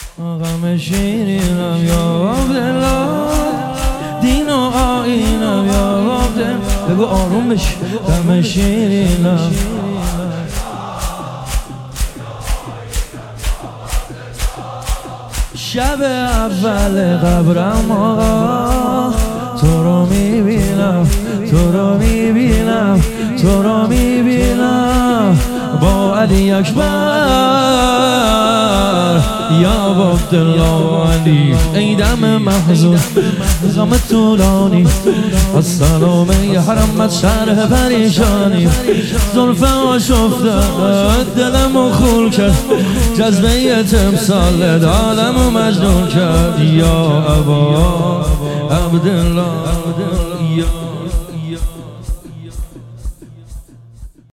غم شیرینم یا عبدالله، دین و آیینم یا عبدالله. بگو آروم بش. غم شیرینم شب اول قبرم آقا، تو رو میبینم، تو رو میبینم، تو رو میبینم با علی اکبر یا عبدالله علی. ای دم محزون غم طولانی، السلام یا حرمت شرح پریشانی. زلفه ها شفته دلمو خول کرد، جذبه تمثال دالمو مجنون کرد یا ابا عبدالله.